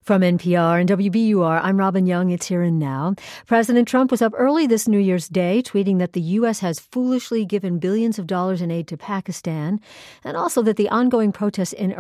From NPR and WBUR, I'm Robin Young. It's Here and Now. President Trump was up early this New Year's Day, tweeting that the U.S. has foolishly given billions of dollars in aid to Pakistan, and also that the ongoing protests in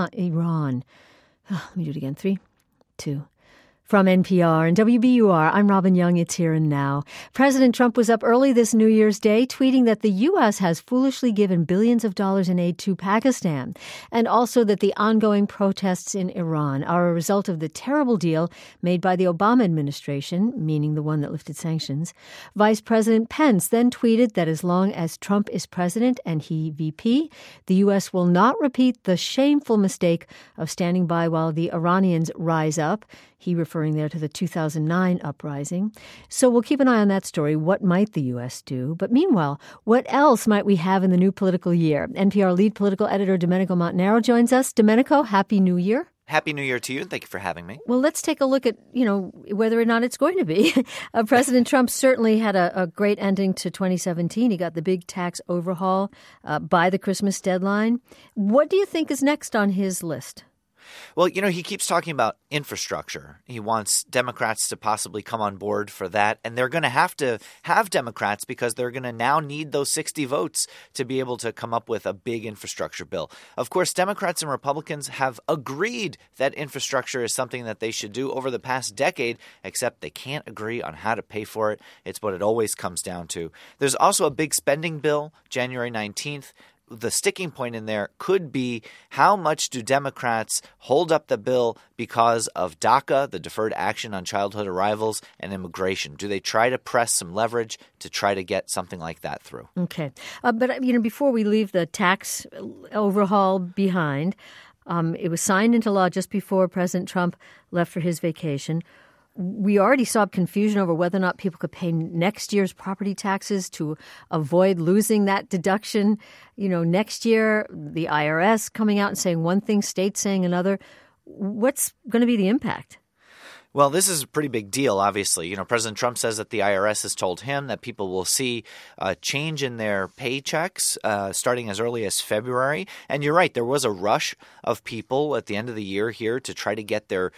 Iran. Let me do it again. 3, 2. From NPR and WBUR, I'm Robin Young. It's Here and Now. President Trump was up early this New Year's Day, tweeting that the U.S. has foolishly given billions of dollars in aid to Pakistan, and also that the ongoing protests in Iran are a result of the terrible deal made by the Obama administration, meaning the one that lifted sanctions. Vice President Pence then tweeted that as long as Trump is president and he VP, the U.S. will not repeat the shameful mistake of standing by while the Iranians rise up. He referring there to the 2009 uprising. So we'll keep an eye on that story. What might the U.S. do? But meanwhile, what else might we have in the new political year? NPR lead political editor Domenico Montanaro joins us. Domenico, Happy New Year. Happy New Year to you, and thank you for having me. Well, let's take a look at, whether or not it's going to be. President Trump certainly had a great ending to 2017. He got the big tax overhaul by the Christmas deadline. What do you think is next on his list? Well, he keeps talking about infrastructure. He wants Democrats to possibly come on board for that. And they're going to have Democrats because they're going to now need those 60 votes to be able to come up with a big infrastructure bill. Of course, Democrats and Republicans have agreed that infrastructure is something that they should do over the past decade, except they can't agree on how to pay for it. It's what it always comes down to. There's also a big spending bill, January 19th. The sticking point in there could be how much do Democrats hold up the bill because of DACA, the Deferred Action on Childhood Arrivals, and immigration? Do they try to press some leverage to try to get something like that through? Okay. But before we leave the tax overhaul behind, it was signed into law just before President Trump left for his vacation. We already saw confusion over whether or not people could pay next year's property taxes to avoid losing that deduction. Next year, the IRS coming out and saying one thing, states saying another. What's going to be the impact? Well, this is a pretty big deal, obviously. President Trump says that the IRS has told him that people will see a change in their paychecks starting as early as February. And you're right, there was a rush of people at the end of the year here to try to get their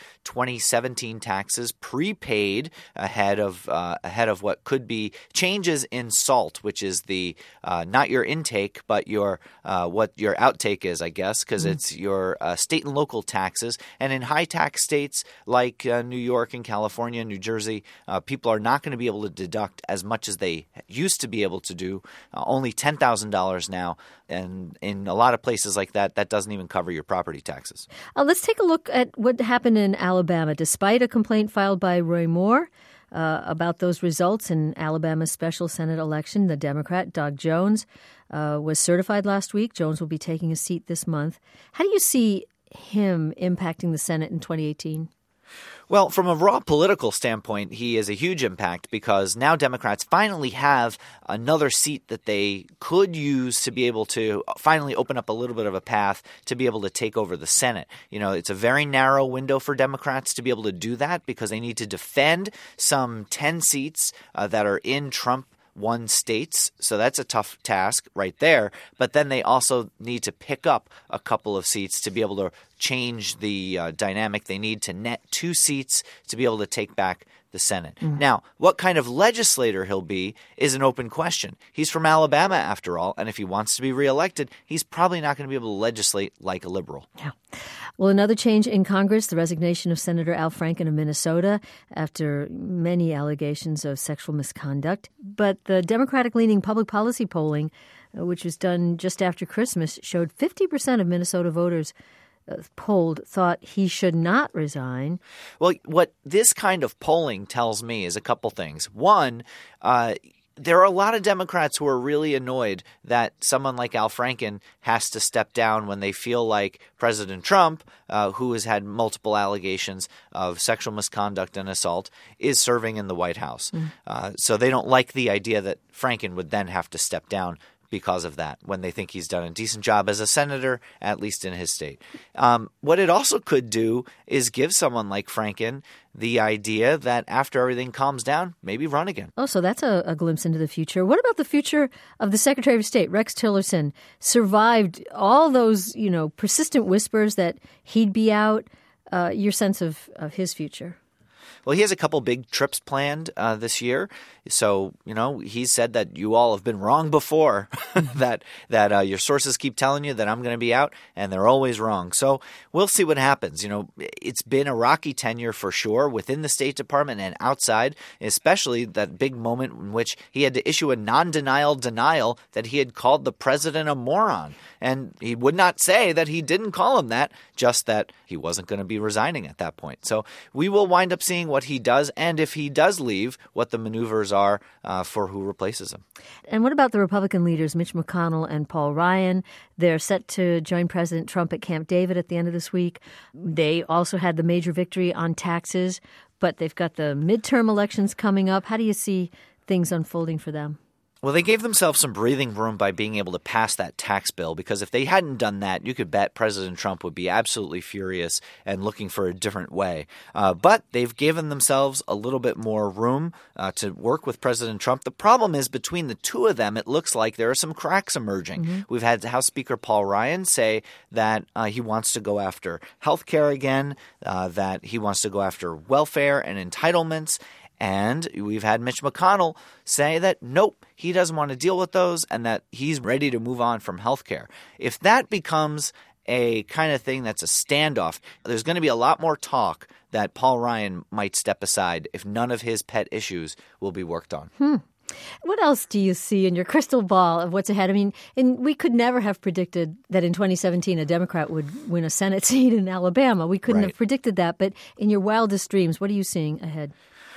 2017 taxes prepaid ahead of what could be changes in SALT, which is the not your intake, but your what your outtake is, I guess, because it's your state and local taxes. And in high tax states like New York and California and New Jersey, people are not going to be able to deduct as much as they used to be able to do, only $10,000 now. And in a lot of places like that, that doesn't even cover your property taxes. Let's take a look at what happened in Alabama. Despite a complaint filed by Roy Moore about those results in Alabama's special Senate election, the Democrat Doug Jones was certified last week. Jones will be taking a seat this month. How do you see him impacting the Senate in 2018? Well, from a raw political standpoint, he is a huge impact because now Democrats finally have another seat that they could use to be able to finally open up a little bit of a path to be able to take over the Senate. It's a very narrow window for Democrats to be able to do that because they need to defend some 10 seats that are in Trump won states. So that's a tough task right there. But then they also need to pick up a couple of seats to be able to change the dynamic. They need to net 2 seats to be able to take back the Senate. Now, what kind of legislator he'll be is an open question. He's from Alabama, after all, and if he wants to be reelected, he's probably not going to be able to legislate like a liberal. Yeah. Well, another change in Congress, the resignation of Senator Al Franken of Minnesota after many allegations of sexual misconduct. But the Democratic-leaning public policy polling, which was done just after Christmas, showed 50% of Minnesota voters polled thought he should not resign. Well, what this kind of polling tells me is a couple things. One, there are a lot of Democrats who are really annoyed that someone like Al Franken has to step down when they feel like President Trump, who has had multiple allegations of sexual misconduct and assault, is serving in the White House. So they don't like the idea that Franken would then have to step down because of that when they think he's done a decent job as a senator, at least in his state. What it also could do is give someone like Franken the idea that after everything calms down, maybe run again. Oh, so that's a glimpse into the future. What about the future of the Secretary of State? Rex Tillerson survived all those, persistent whispers that he'd be out. your sense of his future? Well, he has a couple big trips planned this year. So, he said that you all have been wrong before, that your sources keep telling you that I'm going to be out, and they're always wrong. So we'll see what happens. It's been a rocky tenure for sure within the State Department and outside, especially that big moment in which he had to issue a non-denial denial that he had called the president a moron. And he would not say that he didn't call him that, just that he wasn't going to be resigning at that point. So we will wind up seeing what he does, and if he does leave, what the maneuvers are for who replaces him. And what about the Republican leaders, Mitch McConnell and Paul Ryan? They're set to join President Trump at Camp David at the end of this week. They also had the major victory on taxes, but they've got the midterm elections coming up. How do you see things unfolding for them? Well, they gave themselves some breathing room by being able to pass that tax bill, because if they hadn't done that, you could bet President Trump would be absolutely furious and looking for a different way. But they've given themselves a little bit more room to work with President Trump. The problem is between the two of them, it looks like there are some cracks emerging. Mm-hmm. We've had House Speaker Paul Ryan say that he wants to go after health care again, that he wants to go after welfare and entitlements. And we've had Mitch McConnell say that, nope, he doesn't want to deal with those and that he's ready to move on from health care. If that becomes a kind of thing that's a standoff, there's going to be a lot more talk that Paul Ryan might step aside if none of his pet issues will be worked on. What else do you see in your crystal ball of what's ahead? I mean, we could never have predicted that in 2017 a Democrat would win a Senate seat in Alabama. We couldn't have predicted that. But in your wildest dreams, what are you seeing ahead?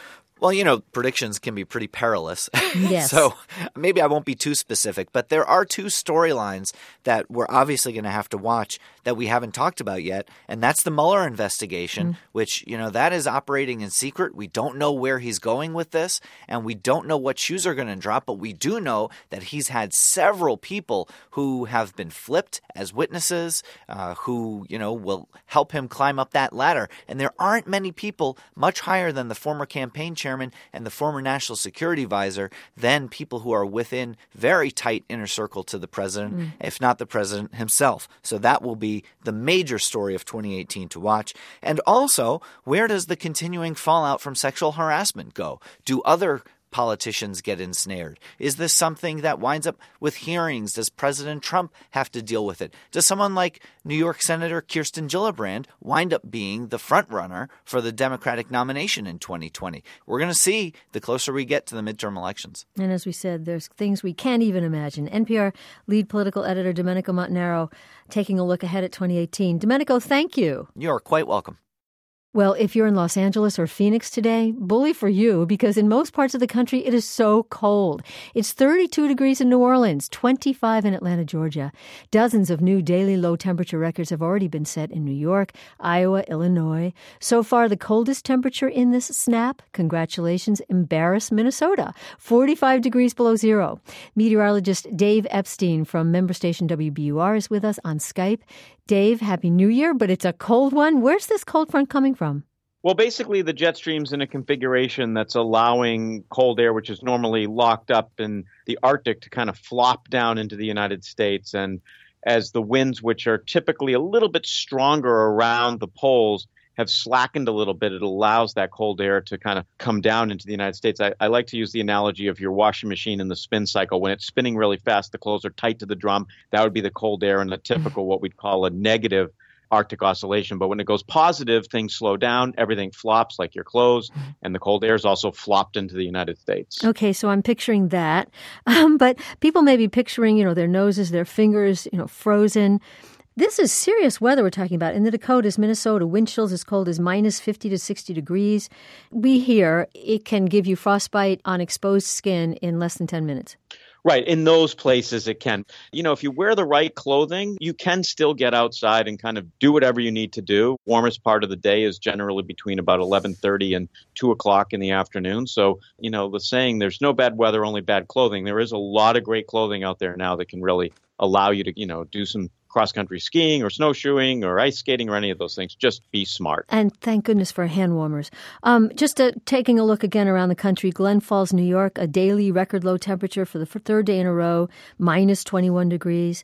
Well, predictions can be pretty perilous. Yes. So maybe I won't be too specific, but there are two storylines that we're obviously going to have to watch that we haven't talked about yet, and that's the Mueller investigation, which, that is operating in secret. We don't know where he's going with this, and we don't know what shoes are going to drop, but we do know that he's had several people who have been flipped as witnesses, who, will help him climb up that ladder. And there aren't many people much higher than the former campaign chairman and the former national security advisor than people who are within very tight inner circle to the president, if not the president himself. So that will be the major story of 2018 to watch. And also, where does the continuing fallout from sexual harassment go? Do other politicians get ensnared? Is this something that winds up with hearings? Does President Trump have to deal with it? Does someone like New York Senator Kirsten Gillibrand wind up being the front runner for the Democratic nomination in 2020? We're going to see the closer we get to the midterm elections. And as we said, there's things we can't even imagine. NPR lead political editor Domenico Montanaro taking a look ahead at 2018. Domenico, thank you. You're quite welcome. Well, if you're in Los Angeles or Phoenix today, bully for you, because in most parts of the country, it is so cold. It's 32 degrees in New Orleans, 25 in Atlanta, Georgia. Dozens of new daily low temperature records have already been set in New York, Iowa, Illinois. So far, the coldest temperature in this snap, congratulations, embarrass Minnesota, 45 degrees below zero. Meteorologist Dave Epstein from member station WBUR is with us on Skype. Dave, Happy New Year, but it's a cold one. Where's this cold front coming from? Well, basically, the jet stream's in a configuration that's allowing cold air, which is normally locked up in the Arctic, to kind of flop down into the United States. And as the winds, which are typically a little bit stronger around the poles, have slackened a little bit, it allows that cold air to kind of come down into the United States. I like to use the analogy of your washing machine in the spin cycle. When it's spinning really fast, the clothes are tight to the drum. That would be the cold air in a typical, what we'd call a negative Arctic oscillation. But when it goes positive, things slow down, everything flops like your clothes, and the cold air is also flopped into the United States. Okay, so I'm picturing that. But people may be picturing, their noses, their fingers, frozen. This is serious weather we're talking about. In the Dakotas, Minnesota, wind chills as cold as minus 50 to 60 degrees. We hear it can give you frostbite on exposed skin in less than 10 minutes. Right. In those places, it can. If you wear the right clothing, you can still get outside and kind of do whatever you need to do. Warmest part of the day is generally between about 11:30 and 2 o'clock in the afternoon. So, the saying, there's no bad weather, only bad clothing. There is a lot of great clothing out there now that can really allow you to, do some cross-country skiing or snowshoeing or ice skating or any of those things. Just be smart. And thank goodness for hand warmers. Just taking a look again around the country, Glen Falls, New York, a daily record low temperature for the third day in a row, minus 21 degrees.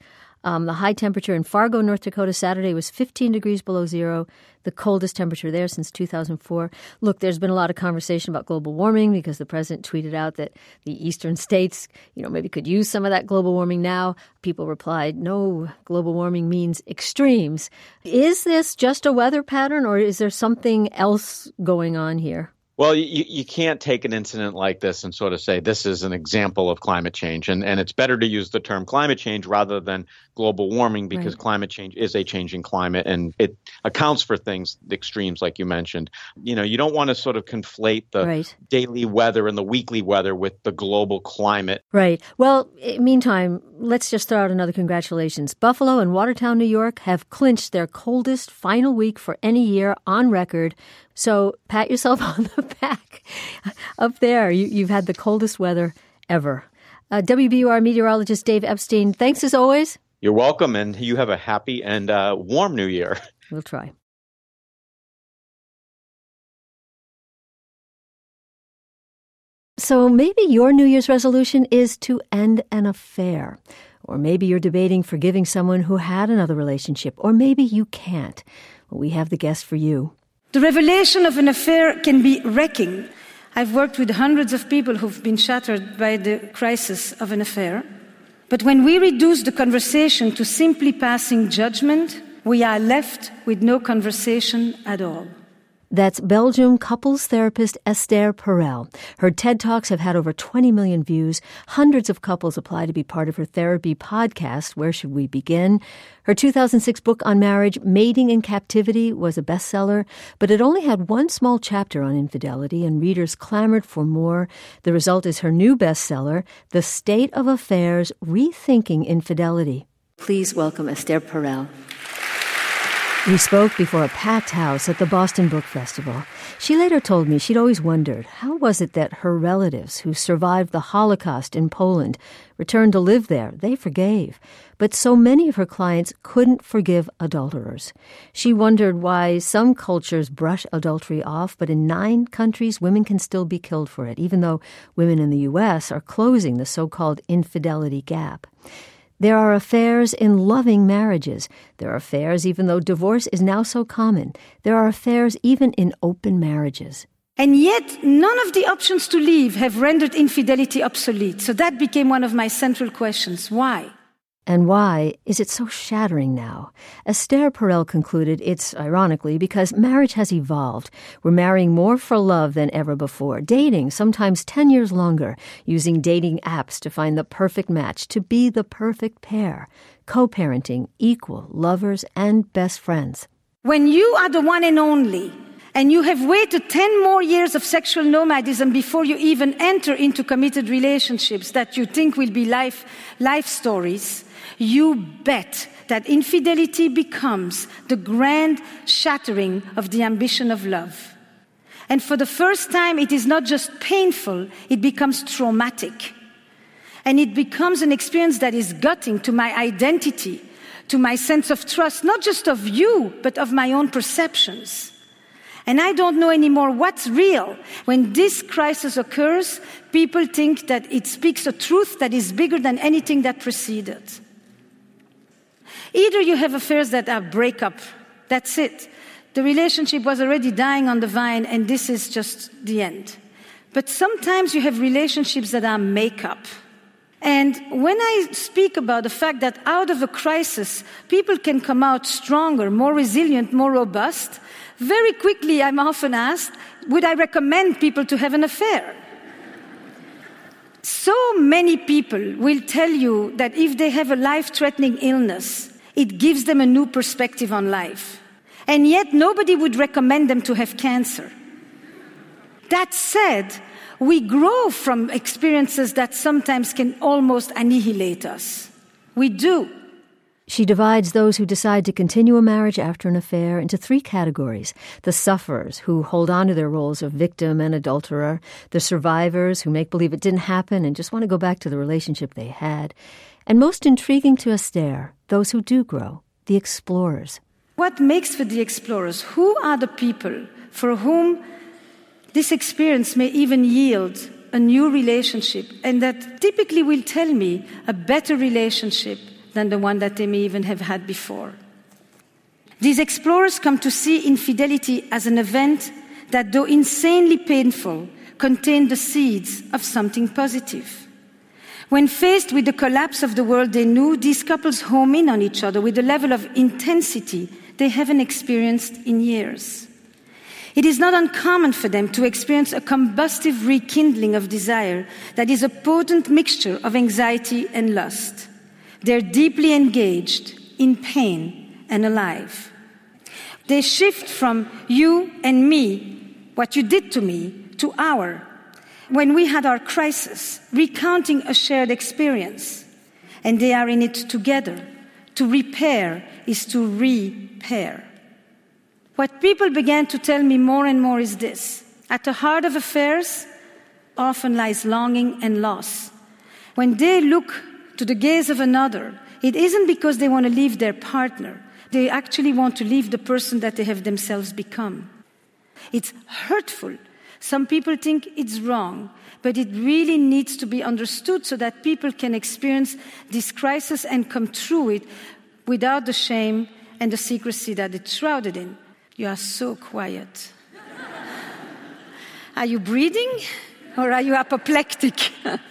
The high temperature in Fargo, North Dakota, Saturday was 15 degrees below zero, the coldest temperature there since 2004. Look, there's been a lot of conversation about global warming because the president tweeted out that the eastern states, maybe could use some of that global warming now. People replied, no, global warming means extremes. Is this just a weather pattern, or is there something else going on here? Well, you can't take an incident like this and sort of say this is an example of climate change. And it's better to use the term climate change rather than global warming because climate change is a changing climate and it accounts for things, the extremes like you mentioned. You don't want to sort of conflate the daily weather and the weekly weather with the global climate. Right. Well, meantime, let's just throw out another congratulations. Buffalo and Watertown, New York have clinched their coldest final week for any year on record. So pat yourself on the back. Up there, you've had the coldest weather ever. WBUR meteorologist Dave Epstein, thanks as always. You're welcome, and you have a happy and warm new year. We'll try. So maybe your New Year's resolution is to end an affair. Or maybe you're debating forgiving someone who had another relationship. Or maybe you can't. Well, we have the guest for you. The revelation of an affair can be wrecking. I've worked with hundreds of people who've been shattered by the crisis of an affair. But when we reduce the conversation to simply passing judgment, we are left with no conversation at all. That's Belgium couples therapist Esther Perel. Her TED Talks have had over 20 million views. Hundreds of couples apply to be part of her therapy podcast, Where Should We Begin? Her 2006 book on marriage, Mating in Captivity, was a bestseller, but it only had one small chapter on infidelity, and readers clamored for more. The result is her new bestseller, The State of Affairs, Rethinking Infidelity. Please welcome Esther Perel. We spoke before a packed house at the Boston Book Festival. She later told me she'd always wondered, how was it that her relatives who survived the Holocaust in Poland returned to live there? They forgave. But so many of her clients couldn't forgive adulterers. She wondered why some cultures brush adultery off, but in 9 countries, women can still be killed for it, even though women in the U.S. are closing the so-called infidelity gap. There are affairs in loving marriages. There are affairs even though divorce is now so common. There are affairs even in open marriages. And yet, none of the options to leave have rendered infidelity obsolete. So that became one of my central questions. Why? And why is it so shattering now? Esther Perel concluded it's, ironically, because marriage has evolved. We're marrying more for love than ever before, dating sometimes 10 years longer, using dating apps to find the perfect match, to be the perfect pair, co-parenting, equal, lovers, and best friends. When you are the one and only, and you have waited 10 more years of sexual nomadism before you even enter into committed relationships that you think will be life stories, you bet that infidelity becomes the grand shattering of the ambition of love. And for the first time, it is not just painful, it becomes traumatic. And it becomes an experience that is gutting to my identity, to my sense of trust, not just of you, but of my own perceptions. And I don't know anymore what's real. When this crisis occurs, people think that it speaks a truth that is bigger than anything that preceded. Either you have affairs that are breakup, that's it. The relationship was already dying on the vine and this is just the end. But sometimes you have relationships that are makeup. And when I speak about the fact that out of a crisis, people can come out stronger, more resilient, more robust, very quickly I'm often asked, would I recommend people to have an affair? So many people will tell you that if they have a life-threatening illness, it gives them a new perspective on life. And yet nobody would recommend them to have cancer. That said, we grow from experiences that sometimes can almost annihilate us. We do. She divides those who decide to continue a marriage after an affair into 3 categories. The sufferers, who hold on to their roles of victim and adulterer. The survivors, who make believe it didn't happen and just want to go back to the relationship they had. And most intriguing to Esther, those who do grow, the explorers. What makes for the explorers? Who are the people for whom this experience may even yield a new relationship, and that typically will tell me a better relationship than the one that they may even have had before. These explorers come to see infidelity as an event that, though insanely painful, contained the seeds of something positive. When faced with the collapse of the world they knew, these couples home in on each other with a level of intensity they haven't experienced in years. It is not uncommon for them to experience a combustive rekindling of desire that is a potent mixture of anxiety and lust. They're deeply engaged, in pain, and alive. They shift from you and me, what you did to me, to our. When we had our crisis, recounting a shared experience, and they are in it together. To repair is to repair. What people began to tell me more and more is this: at the heart of affairs often lies longing and loss. When they look to the gaze of another, it isn't because they want to leave their partner. They actually want to leave the person that they have themselves become. It's hurtful. Some people think it's wrong, but it really needs to be understood so that people can experience this crisis and come through it without the shame and the secrecy that it's shrouded in. You are so quiet. Are you breathing or are you apoplectic?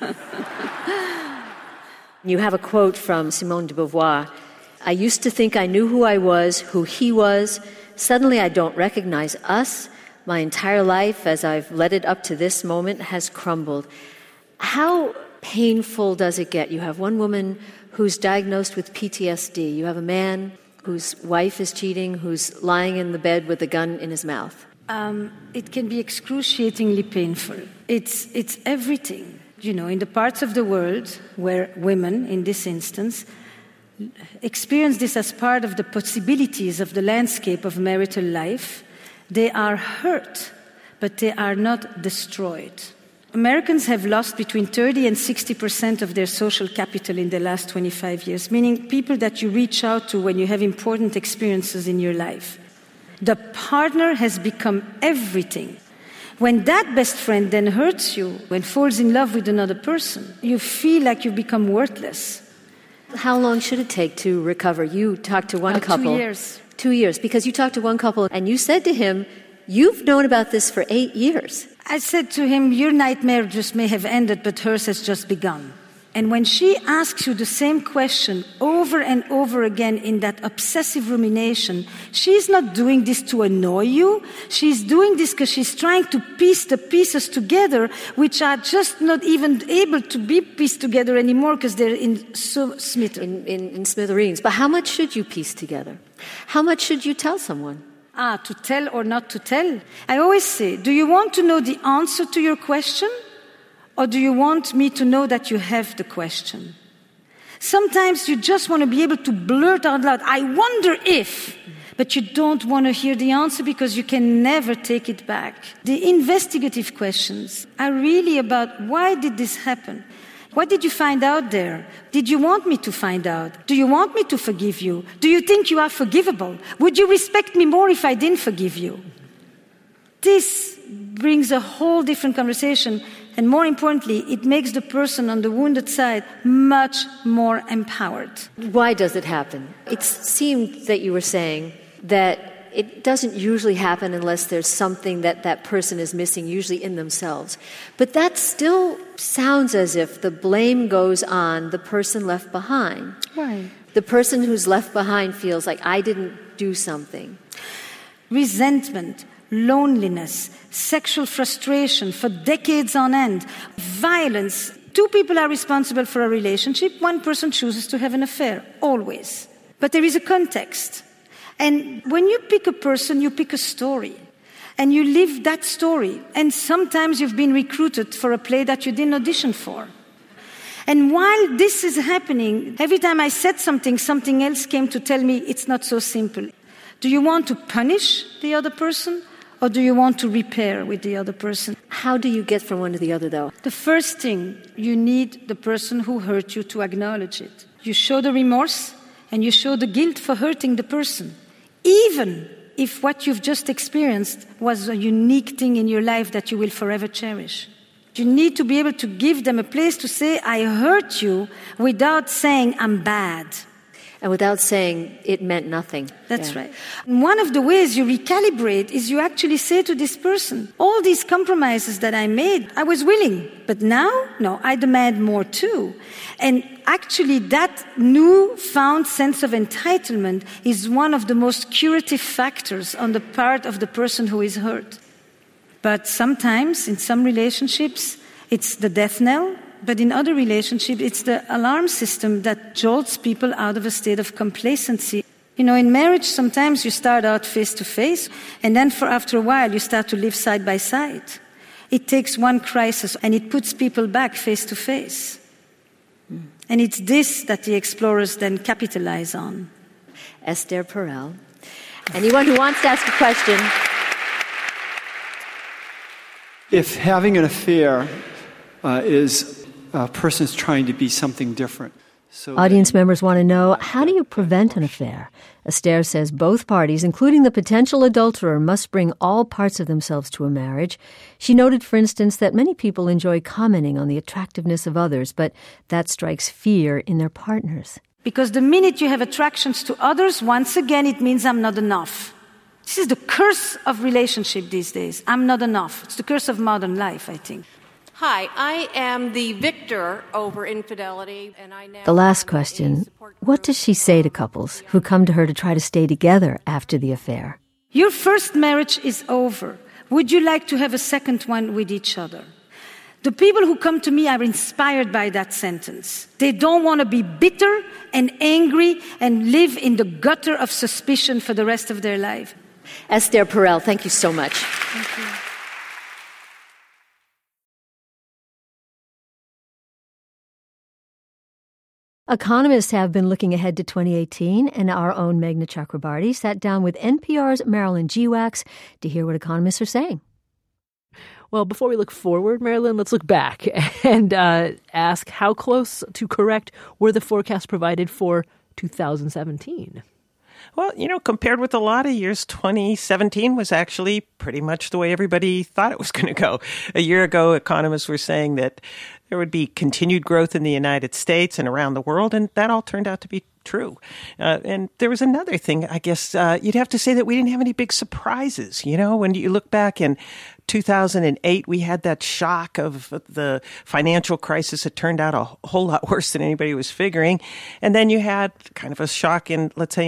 You have a quote from Simone de Beauvoir. I used to think I knew who I was, who he was. Suddenly I don't recognize us. My entire life, as I've led it up to this moment, has crumbled. How painful does it get? You have one woman who's diagnosed with PTSD. You have a man whose wife is cheating, who's lying in the bed with a gun in his mouth. It can be excruciatingly painful. It's everything. You know, in the parts of the world where women, in this instance, experience this as part of the possibilities of the landscape of marital life, they are hurt, but they are not destroyed. Americans have lost between 30 and 60% of their social capital in the last 25 years, meaning people that you reach out to when you have important experiences in your life. The partner has become everything. When that best friend then hurts you, when falls in love with another person, you feel like you've become worthless. How long should it take to recover? You talked to one couple. 2 years. 2 years, because you talked to one couple and you said to him, you've known about this for 8 years. I said to him, your nightmare just may have ended, but hers has just begun. And when she asks you the same question over and over again in that obsessive rumination, she's not doing this to annoy you. She's doing this because she's trying to piece the pieces together, which are just not even able to be pieced together anymore because they're in smithereens. But how much should you piece together? How much should you tell someone? To tell or not to tell? I always say, do you want to know the answer to your question? Or do you want me to know that you have the question? Sometimes you just want to be able to blurt out loud, I wonder if, but you don't want to hear the answer because you can never take it back. The investigative questions are really about, why did this happen? What did you find out there? Did you want me to find out? Do you want me to forgive you? Do you think you are forgivable? Would you respect me more if I didn't forgive you? This brings a whole different conversation. And more importantly, it makes the person on the wounded side much more empowered. Why does it happen? It seemed that you were saying that it doesn't usually happen unless there's something that that person is missing, usually in themselves. But that still sounds as if the blame goes on the person left behind. Right. The person who's left behind feels like, I didn't do something. Resentment, loneliness, sexual frustration for decades on end, violence. Two people are responsible for a relationship. One person chooses to have an affair, always. But there is a context. And when you pick a person, you pick a story. And you live that story. And sometimes you've been recruited for a play that you didn't audition for. And while this is happening, every time I said something, something else came to tell me it's not so simple. Do you want to punish the other person? Or do you want to repair with the other person? How do you get from one to the other, though? The first thing, you need the person who hurt you to acknowledge it. You show the remorse and you show the guilt for hurting the person. Even if what you've just experienced was a unique thing in your life that you will forever cherish. You need to be able to give them a place to say, I hurt you, without saying, I'm bad. And without saying it meant nothing. That's right. And one of the ways you recalibrate is you actually say to this person, all these compromises that I made, I was willing. But now, no, I demand more too. And actually that newfound sense of entitlement is one of the most curative factors on the part of the person who is hurt. But sometimes, in some relationships, it's the death knell. But in other relationships, it's the alarm system that jolts people out of a state of complacency. You know, in marriage, sometimes you start out face to face, and then after a while, you start to live side by side. It takes one crisis, and it puts people back face to face. And it's this that the explorers then capitalize on. Esther Perel. Anyone who wants to ask a question. If having an affair is a person is trying to be something different. So Audience members want to know, how do you prevent an affair? Esther says both parties, including the potential adulterer, must bring all parts of themselves to a marriage. She noted, for instance, that many people enjoy commenting on the attractiveness of others, but that strikes fear in their partners. Because the minute you have attractions to others, once again, it means I'm not enough. This is the curse of relationship these days. I'm not enough. It's the curse of modern life, I think. Hi, I am the victor over infidelity, and I now... The last question, what does she say to couples who come to her to try to stay together after the affair? Your first marriage is over. Would you like to have a second one with each other? The people who come to me are inspired by that sentence. They don't want to be bitter and angry and live in the gutter of suspicion for the rest of their life. Esther Perel, thank you so much. Thank you. Economists have been looking ahead to 2018, and our own Meghna Chakrabarti sat down with NPR's Marilyn Geewax to hear what economists are saying. Well, before we look forward, Marilyn, let's look back and ask how close to correct were the forecasts provided for 2017? Well, compared with a lot of years, 2017 was actually pretty much the way everybody thought it was going to go. A year ago, economists were saying that there would be continued growth in the United States and around the world, and that all turned out to be true. And there was another thing, I guess you'd have to say that we didn't have any big surprises. When you look back in 2008, we had that shock of the financial crisis. It turned out a whole lot worse than anybody was figuring. And then you had kind of a shock in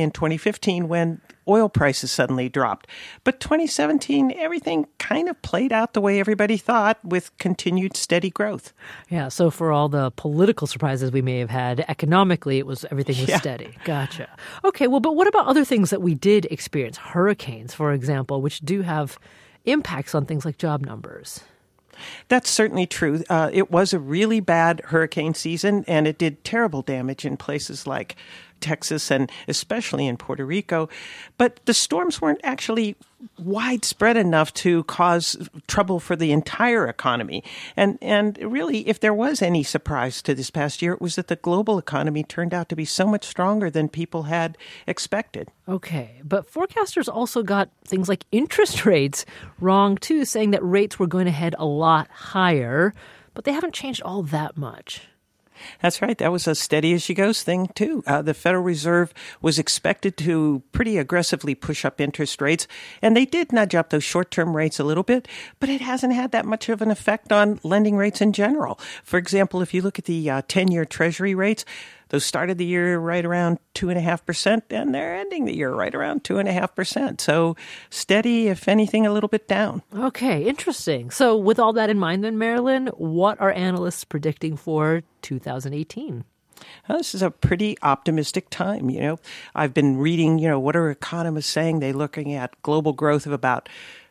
2015 when oil prices suddenly dropped. But 2017, everything kind of played out the way everybody thought, with continued steady growth. Yeah, so for all the political surprises we may have had, economically, everything was steady. Gotcha. Okay, well, but what about other things that we did experience? Hurricanes, for example, which do have impacts on things like job numbers. That's certainly true. It was a really bad hurricane season, and it did terrible damage in places like Texas and especially in Puerto Rico. But the storms weren't actually widespread enough to cause trouble for the entire economy. And really, if there was any surprise to this past year, it was that the global economy turned out to be so much stronger than people had expected. Okay, but forecasters also got things like interest rates wrong, too, saying that rates were going to head a lot higher, but they haven't changed all that much. That's right. That was a steady-as-she-goes thing, too. The Federal Reserve was expected to pretty aggressively push up interest rates, and they did nudge up those short-term rates a little bit, but it hasn't had that much of an effect on lending rates in general. For example, if you look at the 10-year Treasury rates, those started the year right around 2.5%, and they're ending the year right around 2.5%. So steady, if anything, a little bit down. Okay, interesting. So with all that in mind then, Marilyn, what are analysts predicting for 2018? Well, this is a pretty optimistic time. I've been reading, what are economists saying? They're looking at global growth of about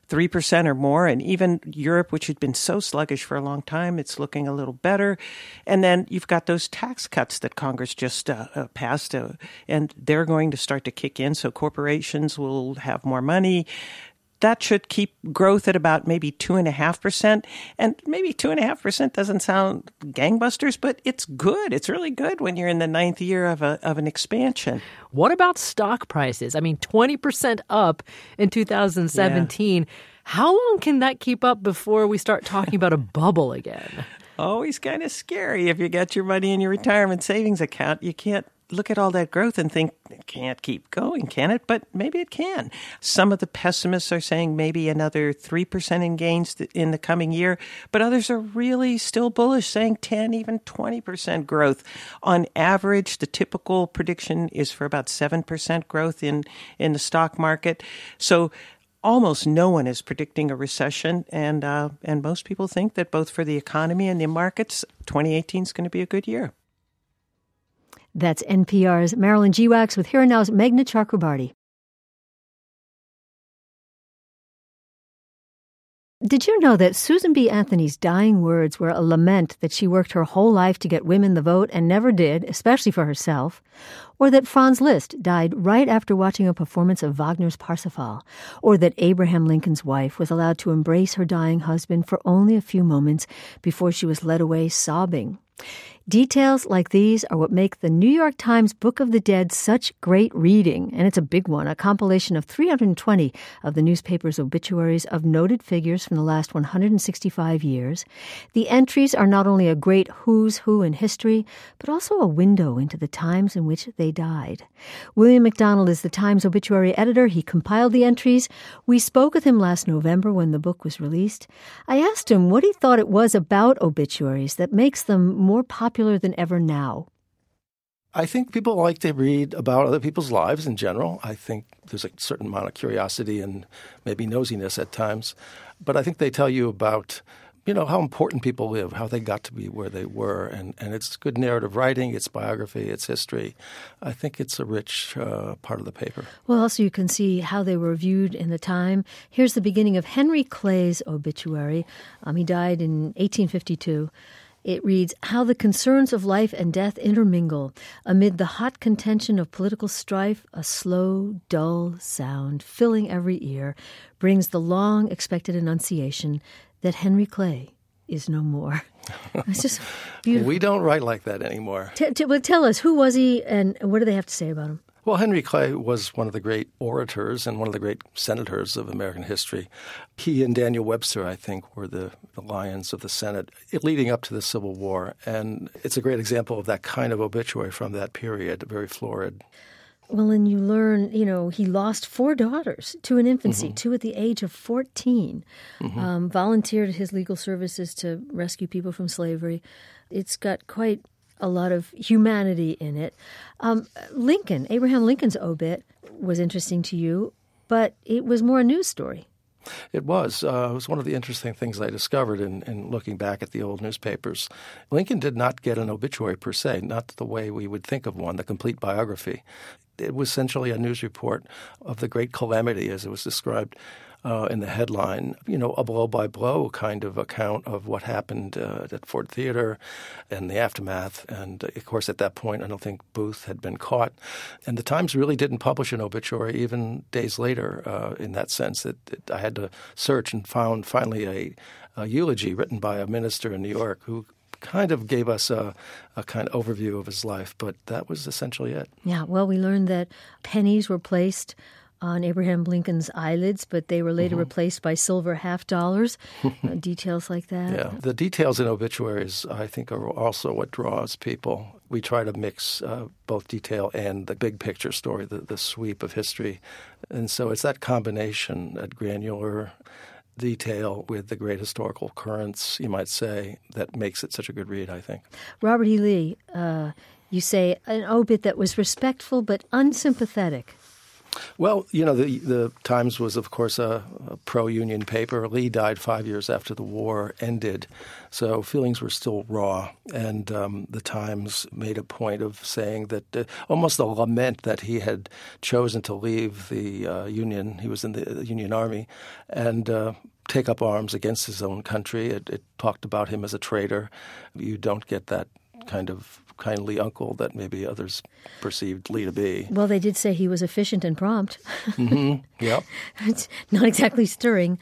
3% or more, and even Europe, which had been so sluggish for a long time, it's looking a little better. And then you've got those tax cuts that Congress just passed, and they're going to start to kick in, so corporations will have more money. That should keep growth at about maybe 2.5%. And maybe 2.5% doesn't sound gangbusters, but it's good. It's really good when you're in the ninth year of an expansion. What about stock prices? I mean, 20% up in 2017. Yeah. How long can that keep up before we start talking about a bubble again? Always kind of scary if you got your money in your retirement savings account. You can't look at all that growth and think, it can't keep going, can it? But maybe it can. Some of the pessimists are saying maybe another 3% in gains in the coming year, but others are really still bullish, saying 10, even 20% growth. On average, the typical prediction is for about 7% growth in the stock market. So almost no one is predicting a recession, and most people think that both for the economy and the markets, 2018 is going to be a good year. That's NPR's Marilyn Giwax with Here and Now's Meghna Chakrabarti. Did you know that Susan B. Anthony's dying words were a lament that she worked her whole life to get women the vote and never did, especially for herself? Or that Franz Liszt died right after watching a performance of Wagner's Parsifal? Or that Abraham Lincoln's wife was allowed to embrace her dying husband for only a few moments before she was led away sobbing? Details like these are what make the New York Times Book of the Dead such great reading, and it's a big one, a compilation of 320 of the newspaper's obituaries of noted figures from the last 165 years. The entries are not only a great who's who in history, but also a window into the times in which they died. William McDonald is the Times obituary editor. He compiled the entries. We spoke with him last November when the book was released. I asked him what he thought it was about obituaries that makes them more popular than ever now. I think people like to read about other people's lives in general. I think there's a certain amount of curiosity and maybe nosiness at times. But I think they tell you about, how important people live, how they got to be where they were. And it's good narrative writing, it's biography, it's history. I think it's a rich part of the paper. Well, also you can see how they were viewed in the time. Here's the beginning of Henry Clay's obituary. He died in 1852. It reads, how the concerns of life and death intermingle. Amid the hot contention of political strife, a slow, dull sound filling every ear brings the long-expected annunciation that Henry Clay is no more. It's just beautiful. We don't write like that anymore. Tell us, who was he and what do they have to say about him? Well, Henry Clay was one of the great orators and one of the great senators of American history. He and Daniel Webster, I think, were the lions of the Senate leading up to the Civil War. And it's a great example of that kind of obituary from that period, very florid. Well, and you learn, he lost 4 daughters to an infancy, 2 at the age of 14, volunteered his legal services to rescue people from slavery. It's got quite a lot of humanity in it. Abraham Lincoln's obit was interesting to you, but it was more a news story. It was. It was one of the interesting things I discovered in looking back at the old newspapers. Lincoln did not get an obituary per se, not the way we would think of one, the complete biography. It was essentially a news report of the great calamity, as it was described in the headline, a blow-by-blow kind of account of what happened at Ford Theater and the aftermath. And, of course, at that point, I don't think Booth had been caught. And the Times really didn't publish an obituary even days later in that sense. That I had to search and found finally a eulogy written by a minister in New York who kind of gave us a kind of overview of his life. But that was essentially it. Yeah, well, we learned that pennies were placed on Abraham Lincoln's eyelids, but they were later replaced by silver $half. Details like that. Yeah, the details in obituaries, I think, are also what draws people. We try to mix both detail and the big picture story, the sweep of history. And so it's that combination, that granular detail with the great historical currents, you might say, that makes it such a good read, I think. Robert E. Lee, you say an obit that was respectful but unsympathetic. Well, the Times was, of course, a pro-union paper. Lee died 5 years after the war ended, so feelings were still raw. And the Times made a point of saying that almost a lament that he had chosen to leave the Union. He was in the Union Army and take up arms against his own country. It talked about him as a traitor. You don't get that kind of kindly uncle that maybe others perceived Lee to be. Well, they did say he was efficient and prompt. Yeah. It's not exactly stirring.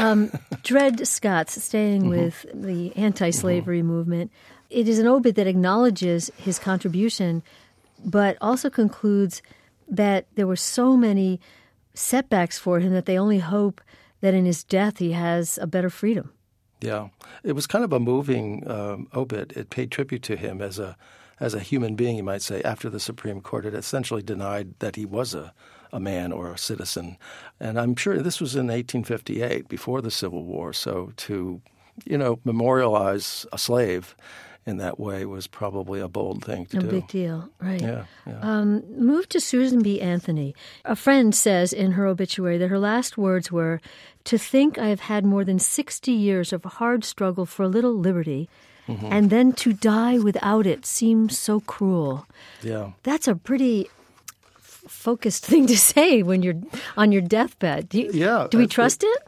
Dred Scott's, staying with the anti-slavery movement, it is an obit that acknowledges his contribution, but also concludes that there were so many setbacks for him that they only hope that in his death he has a better freedom. Yeah. It was kind of a moving obit. It paid tribute to him as a as a human being, you might say, after the Supreme Court had essentially denied that he was a man or a citizen. And I'm sure this was in 1858, before the Civil War. So to, memorialize a slave in that way was probably a bold thing to do. A big deal, right. Yeah. Move to Susan B. Anthony. A friend says in her obituary that her last words were, "To think I have had more than 60 years of hard struggle for a little liberty, and then to die without it seems so cruel." Yeah. That's a pretty focused thing to say when you're on your deathbed. Do we trust it?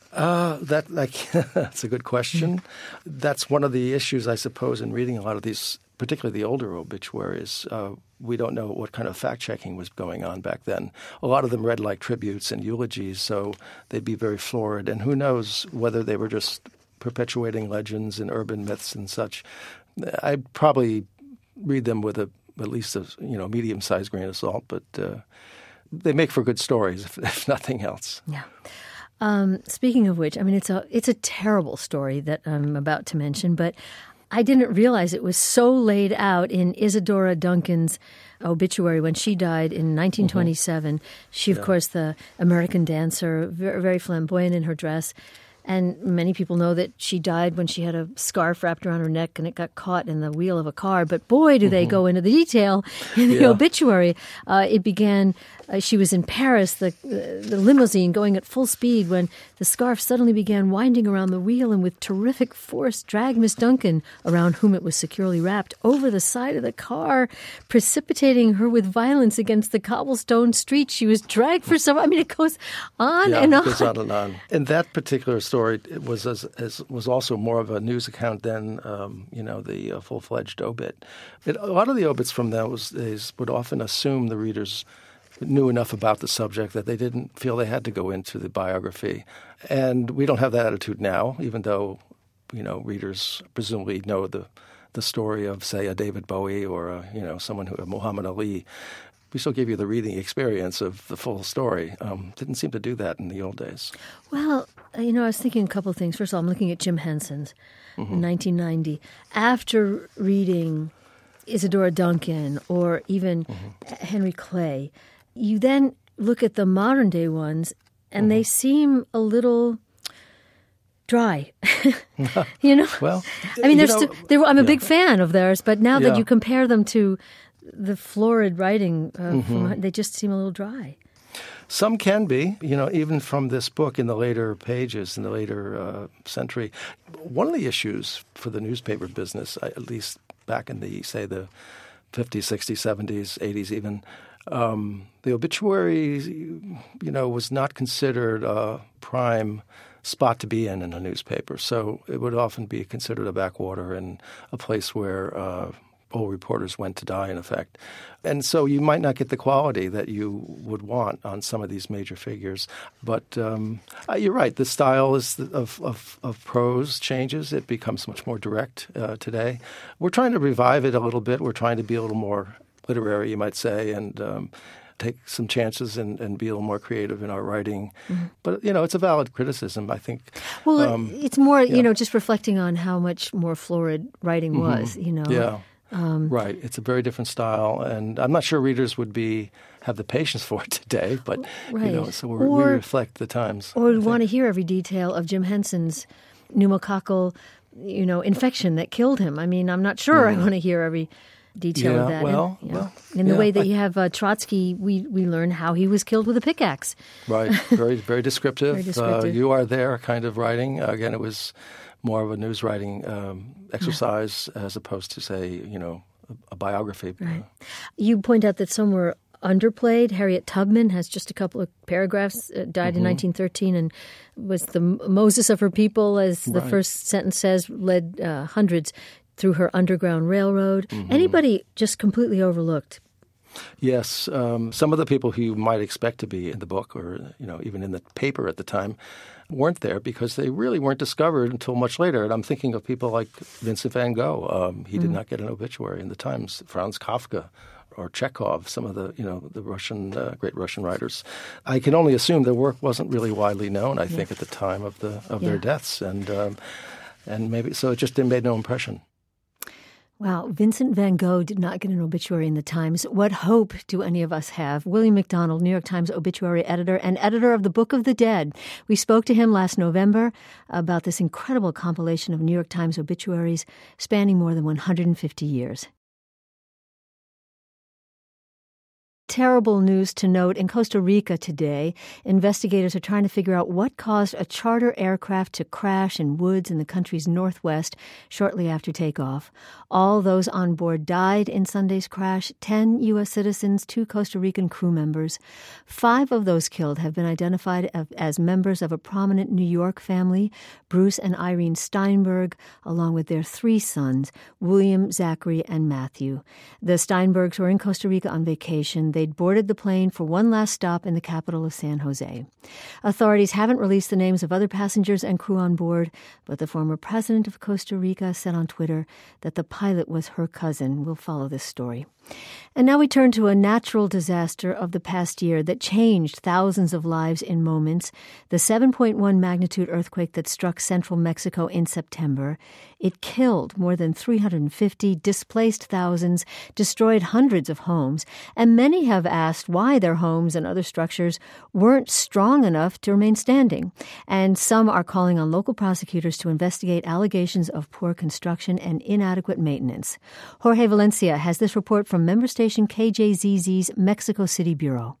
That's a good question. That's one of the issues, I suppose, in reading a lot of these, particularly the older obituaries. We don't know what kind of fact-checking was going on back then. A lot of them read like tributes and eulogies, so they'd be very florid. And who knows whether they were just perpetuating legends and urban myths and such. I'd probably read them with at least a medium-sized grain of salt, but they make for good stories, if nothing else. Yeah. Speaking of which, I mean, it's a terrible story that I'm about to mention, but I didn't realize it was so laid out in Isadora Duncan's obituary when she died in 1927. She, of course, the American dancer, very, very flamboyant in her dress. And many people know that she died when she had a scarf wrapped around her neck and it got caught in the wheel of a car. But boy, do they go into the detail in the obituary. It began, she was in Paris, the limousine going at full speed when the scarf suddenly began winding around the wheel and with terrific force dragged Miss Duncan, around whom it was securely wrapped, over the side of the car, precipitating her with violence against the cobblestone street. She was dragged for some, it goes on and on. It goes on and on. In that particular story, it was was also more of a news account than the full-fledged obit. A lot of the obits from those days would often assume the readers knew enough about the subject that they didn't feel they had to go into the biography. And we don't have that attitude now, even though readers presumably know the story of, say, a David Bowie or someone who Muhammad Ali. We still give you the reading experience of the full story. Didn't seem to do that in the old days. Well, I was thinking a couple of things. First of all, I'm looking at Jim Henson's in 1990. After reading Isadora Duncan or even Henry Clay, you then look at the modern day ones and they seem a little dry. Well, I'm a big fan of theirs, but now that you compare them to the florid writing, they just seem a little dry. Some can be, even from this book in the later pages, in the later century. One of the issues for the newspaper business, at least back in the 50s, 60s, 70s, 80s even, the obituary, was not considered a prime spot to be in a newspaper. So it would often be considered a backwater and a place where old reporters went to die, in effect. And so you might not get the quality that you would want on some of these major figures. But you're right. The style of prose changes. It becomes much more direct today. We're trying to revive it a little bit. We're trying to be a little more literary, you might say, and take some chances and be a little more creative in our writing. But, it's a valid criticism, I think. Well, it's more, just reflecting on how much more florid writing was, Yeah. Right. It's a very different style, and I'm not sure readers would have the patience for it today, but, so we reflect the times. Or would want to hear every detail of Jim Henson's pneumococcal, infection that killed him. I'm not sure I want to hear every detail of that. In the way that you have Trotsky, we learn how he was killed with a pickaxe. Right. Very, very descriptive. Very descriptive. You are there kind of writing. Again, it was more of a news writing exercise as opposed to, say, a biography. Right. You point out that some were underplayed. Harriet Tubman has just a couple of paragraphs, died in 1913 and was the Moses of her people, as the first sentence says, led hundreds through her Underground Railroad. Anybody just completely overlooked? Yes. Some of the people who you might expect to be in the book or, even in the paper at the time weren't there because they really weren't discovered until much later. And I'm thinking of people like Vincent van Gogh. He did not get an obituary in the Times. Franz Kafka or Chekhov, some of the, the Russian, great Russian writers. I can only assume their work wasn't really widely known, I think, at the time of their deaths. And maybe so it just made no impression. Wow, Vincent van Gogh did not get an obituary in the Times. What hope do any of us have? William MacDonald, New York Times obituary editor and editor of the Book of the Dead. We spoke to him last November about this incredible compilation of New York Times obituaries spanning more than 150 years. Terrible news to note in Costa Rica today. Investigators are trying to figure out what caused a charter aircraft to crash in woods in the country's northwest shortly after takeoff. All those on board died in Sunday's crash, 10 U.S. citizens, 2 Costa Rican crew members. 5 of those killed have been identified as members of a prominent New York family, Bruce and Irene Steinberg, along with their 3 sons, William, Zachary, and Matthew. The Steinbergs were in Costa Rica on vacation. They'd boarded the plane for one last stop in the capital of San Jose. Authorities haven't released the names of other passengers and crew on board, but the former president of Costa Rica said on Twitter that the pilot was her cousin. We'll follow this story. And now we turn to a natural disaster of the past year that changed thousands of lives in moments. The 7.1 magnitude earthquake that struck central Mexico in September. It killed more than 350, displaced thousands, destroyed hundreds of homes, and many have asked why their homes and other structures weren't strong enough to remain standing. And some are calling on local prosecutors to investigate allegations of poor construction and inadequate maintenance. Jorge Valencia has this report from member station KJZZ's Mexico City Bureau.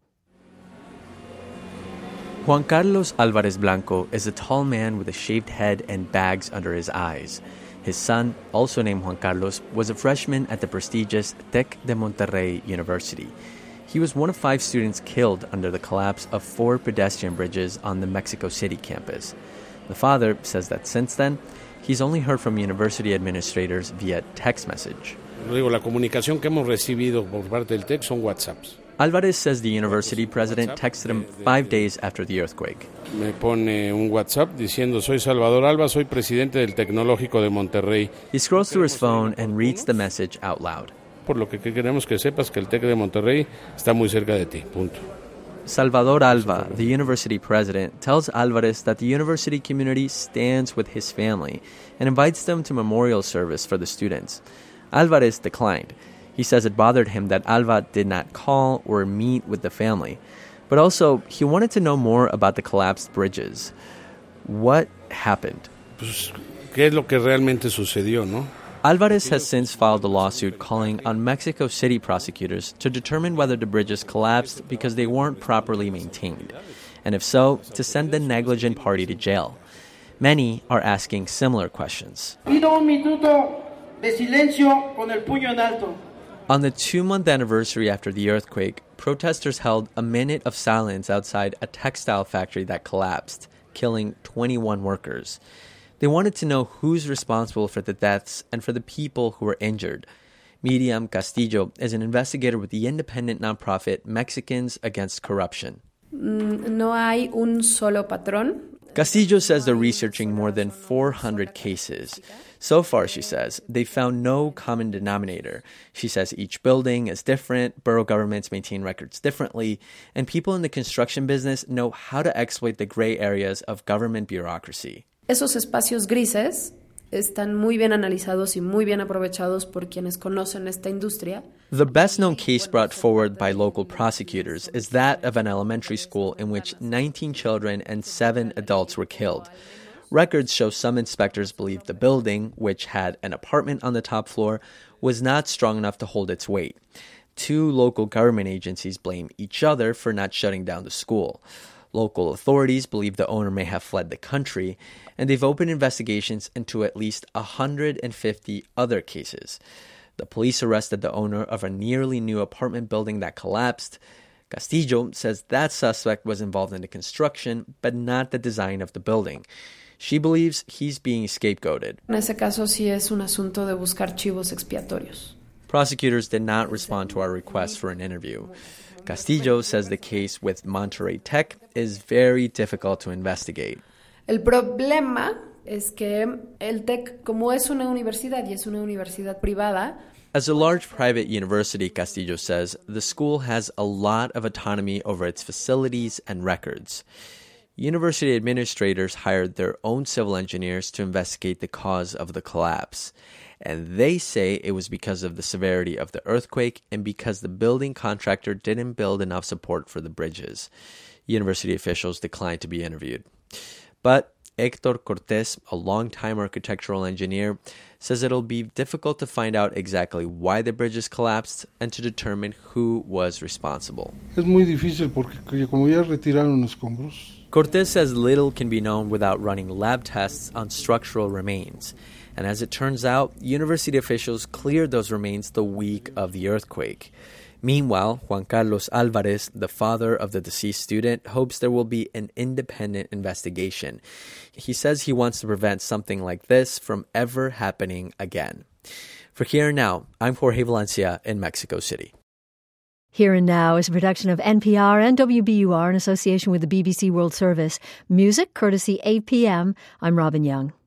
Juan Carlos Alvarez Blanco is a tall man with a shaved head and bags under his eyes. His son, also named Juan Carlos, was a freshman at the prestigious TEC de Monterrey University. He was one of 5 students killed under the collapse of 4 pedestrian bridges on the Mexico City campus. The father says that since then, he's only heard from university administrators via text message. La comunicación que hemos recibido por parte del TEC son WhatsApps. Alvarez says the university president texted him 5 days after the earthquake. Me pone un WhatsApp diciendo, soy Salvador Alba, soy presidente del Tecnológico de Monterrey. He scrolls through his phone and reads the message out loud. Por lo que queremos que sepas que el TEC de Monterrey está muy cerca de ti, punto. Salvador Alba, the university president, tells Alvarez that the university community stands with his family and invites them to memorial service for the students. Alvarez declined. He says it bothered him that Alba did not call or meet with the family. But also, he wanted to know more about the collapsed bridges. What happened? Pues, ¿qué es lo que realmente sucedió, no? Alvarez has since filed a lawsuit calling on Mexico City prosecutors to determine whether the bridges collapsed because they weren't properly maintained, and if so, to send the negligent party to jail. Many are asking similar questions. Pido un minuto de silencio con el puño en alto. On the 2-month anniversary after the earthquake, protesters held a minute of silence outside a textile factory that collapsed, killing 21 workers. They wanted to know who's responsible for the deaths and for the people who were injured. Miriam Castillo is an investigator with the independent nonprofit Mexicans Against Corruption. No hay un solo patrón. Castillo says they're researching more than 400 cases. So far, she says, they found no common denominator. She says each building is different, borough governments maintain records differently, and people in the construction business know how to exploit the gray areas of government bureaucracy. Esos espacios grises están muy bien analizados y muy bien aprovechados por quienes conocen esta industria. The best-known case brought forward by local prosecutors is that of an elementary school in which 19 children and 7 adults were killed. Records show some inspectors believed the building, which had an apartment on the top floor, was not strong enough to hold its weight. 2 local government agencies blame each other for not shutting down the school. Local authorities believe the owner may have fled the country, and they've opened investigations into at least 150 other cases. The police arrested the owner of a nearly new apartment building that collapsed. Castillo says that suspect was involved in the construction, but not the design of the building. She believes he's being scapegoated. En ese caso sí es un asunto de buscar chivos expiatorios. Prosecutors did not respond to our request for an interview. Castillo says the case with Monterrey Tech is very difficult to investigate. El problema es que el TEC, como es una universidad y es una universidad privada, as a large private university, Castillo says, the school has a lot of autonomy over its facilities and records. University administrators hired their own civil engineers to investigate the cause of the collapse. And they say it was because of the severity of the earthquake and because the building contractor didn't build enough support for the bridges. University officials declined to be interviewed. But Hector Cortés, a longtime architectural engineer, says it'll be difficult to find out exactly why the bridges collapsed and to determine who was responsible. Es muy difícil porque como ya retiraron escombros. Cortés says little can be known without running lab tests on structural remains. And as it turns out, university officials cleared those remains the week of the earthquake. Meanwhile, Juan Carlos Alvarez, the father of the deceased student, hopes there will be an independent investigation. He says he wants to prevent something like this from ever happening again. For Here and Now, I'm Jorge Valencia in Mexico City. Here and Now is a production of NPR and WBUR in association with the BBC World Service. Music courtesy 8 p.m. I'm Robin Young.